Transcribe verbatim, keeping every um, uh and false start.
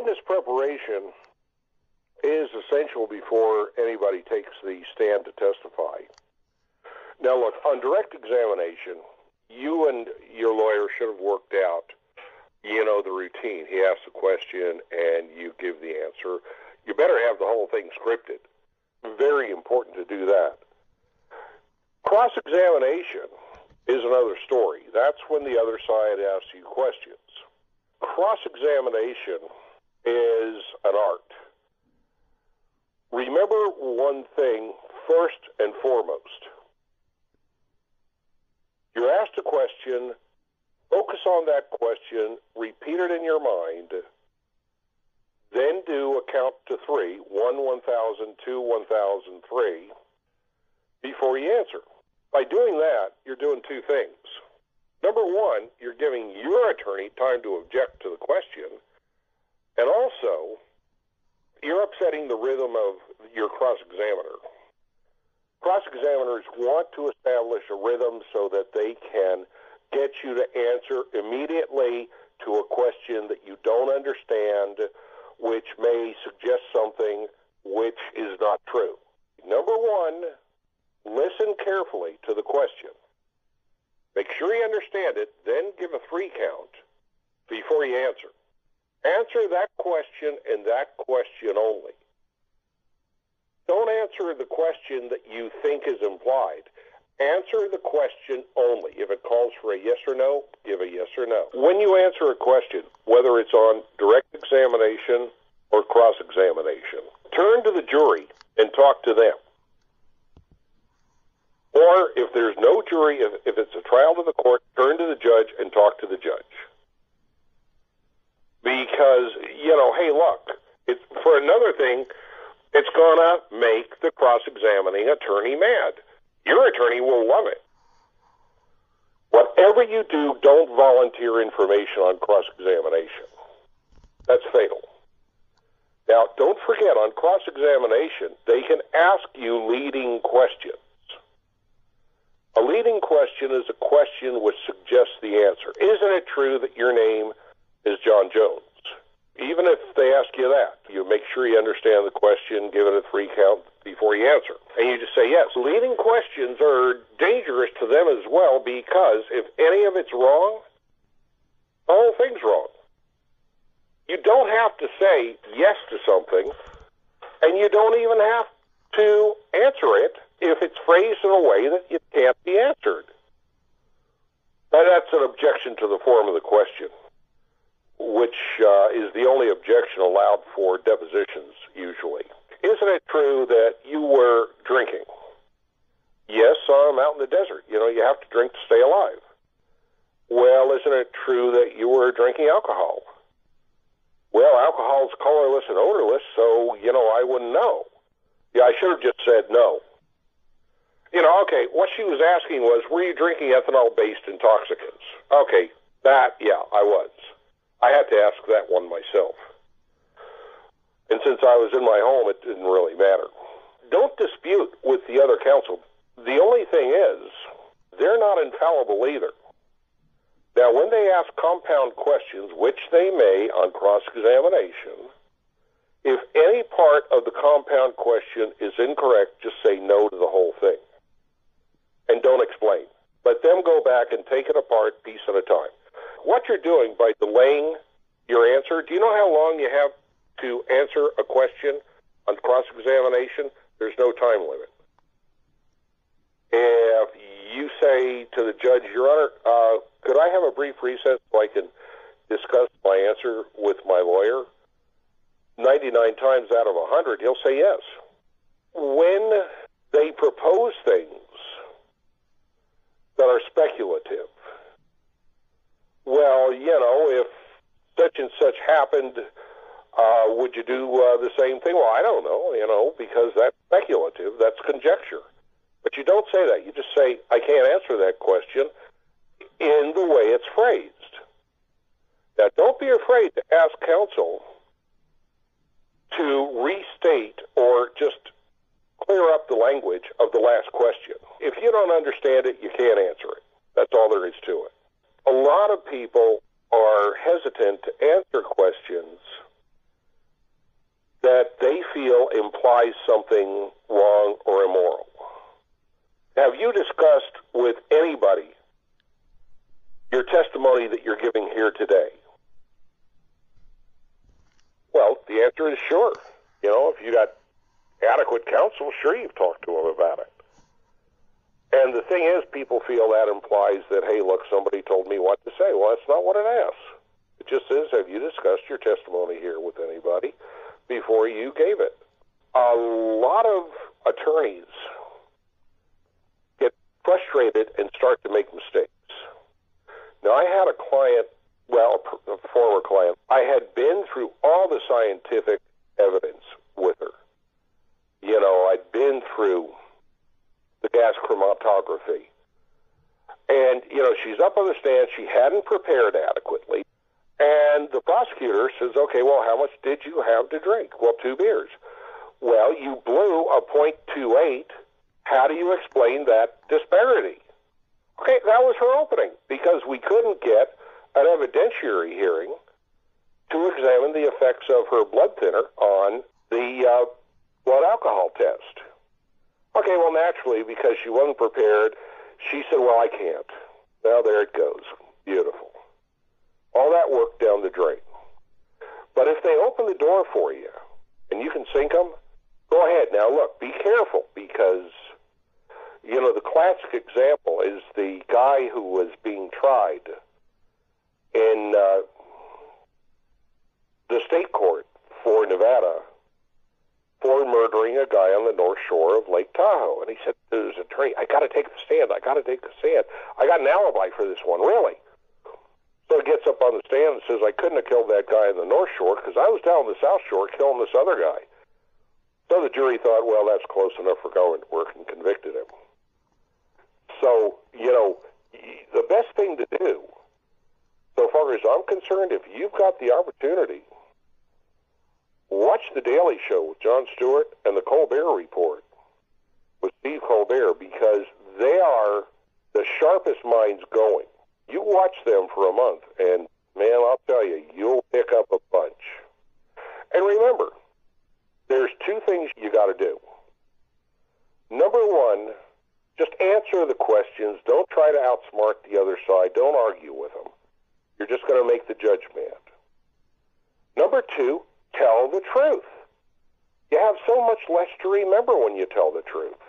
witness preparation is essential before anybody takes the stand to testify. Now, look, on direct examination, you and your lawyer should have worked out, you know, the routine. He asks a question and you give the answer. You better have the whole thing scripted. Very important to do that. Cross-examination is another story. That's when the other side asks you questions. Cross-examination is an art. Remember one thing first and foremost. You're asked a question, focus on that question, repeat it in your mind, then do a count to three, one, one thousand, two, one thousand, three, before you answer. By doing that, you're doing two things. Number one, you're giving your attorney time to object to the question, and also, you're upsetting the rhythm of your cross-examiner. Cross-examiners want to establish a rhythm so that they can get you to answer immediately to a question that you don't understand, which may suggest something which is not true. Number one, listen carefully to the question. Make sure you understand it, then give a three count before you answer. Answer that question and that question only. Don't answer the question that you think is implied. Answer the question only. If it calls for a yes or no, give a yes or no. When you answer a question, whether it's on direct examination or cross-examination, turn to the jury and talk to them. Or if there's no jury, if, if it's a trial to the court, turn to the judge and talk to the judge. Because, you know, hey, look, it's, for another thing, it's going to make the cross-examining attorney mad. Your attorney will love it. Whatever you do, don't volunteer information on cross-examination. That's fatal. Now, don't forget, on cross-examination, they can ask you leading questions. A leading question is a question which suggests the answer. Isn't it true that your name is John Jones? Even if they ask you that, you make sure you understand the question, give it a three count before you answer. And you just say yes. Leading questions are dangerous to them as well, because if any of it's wrong, the whole thing's wrong. You don't have to say yes to something, and you don't even have to answer it if it's phrased in a way that it can't be answered. Now, that's an objection to the form of the question, which uh, is the only objection allowed for depositions, usually. Isn't it true that you were drinking? Yes, I'm out in the desert. You know, you have to drink to stay alive. Well, isn't it true that you were drinking alcohol? Well, alcohol's colorless and odorless, so, you know, I wouldn't know. Yeah, I should have just said no. You know, okay, what she was asking was, were you drinking ethanol-based intoxicants? Okay, that, yeah, I was. I had to ask that one myself. And since I was in my home, it didn't really matter. Don't dispute with the other counsel. The only thing is, they're not infallible either. Now, when they ask compound questions, which they may on cross-examination, if any part of the compound question is incorrect, just say no to the whole thing. And don't explain. Let them go back and take it apart piece at a time. What you're doing by delaying your answer, do you know how long you have to answer a question on cross-examination? There's no time limit. If you say to the judge, Your Honor, uh, could I have a brief recess so I can discuss my answer with my lawyer? ninety-nine times out of one hundred, he'll say yes. When they propose things that are speculative, well, you know, if such and such happened, uh, would you do uh, the same thing? Well, I don't know, you know, because that's speculative, that's conjecture. But you don't say that. You just say, I can't answer that question in the way it's phrased. Now, don't be afraid to ask counsel to restate or just clear up the language of the last question. If you don't understand it, you can't answer it. That's all there is to it. A lot of people are hesitant to answer questions feel implies something wrong or immoral. Have you discussed with anybody your testimony that you're giving here today? Well, the answer is sure. You know, if you got adequate counsel, sure, you've talked to them about it. And the thing is, people feel that implies that, hey, look, somebody told me what to say. Well, that's not what it asks. It just says, have you discussed your testimony here with anybody before you gave it? A lot of attorneys get frustrated and start to make mistakes. Now, I had a client, well, a former client. I had been through all the scientific evidence with her. You know, I'd been through the gas chromatography. And, you know, she's up on the stand. She hadn't prepared adequately. And the prosecutor says, okay, well, how much did you have to drink? Well, two beers. Well, you blew a point two eight. How do you explain that disparity? Okay, that was her opening, because we couldn't get an evidentiary hearing to examine the effects of her blood thinner on the uh, blood alcohol test. Okay, well, naturally, because she wasn't prepared, she said, well, I can't. Now, there it goes. Beautiful. All that work down the drain. But if they open the door for you and you can sink them, go ahead. Now, look, be careful, because, you know, the classic example is the guy who was being tried in uh, the state court for Nevada for murdering a guy on the North Shore of Lake Tahoe. And he said to his attorney, I got to take the stand. I got to take the stand. I got an alibi for this one, really. So he gets up on the stand and says, I couldn't have killed that guy on the North Shore because I was down on the South Shore killing this other guy. So the jury thought, well, that's close enough for government work, and convicted him. So, you know, the best thing to do, so far as I'm concerned, if you've got the opportunity, watch The Daily Show with Jon Stewart and the Colbert Report with Steve Colbert, because they are the sharpest minds going. You watch them for a month, and, man, I'll tell you, you'll pick up a bunch. And remember, there's two things you got to do. Number one, just answer the questions. Don't try to outsmart the other side. Don't argue with them. You're just going to make the judge mad. Number two, tell the truth. You have so much less to remember when you tell the truth.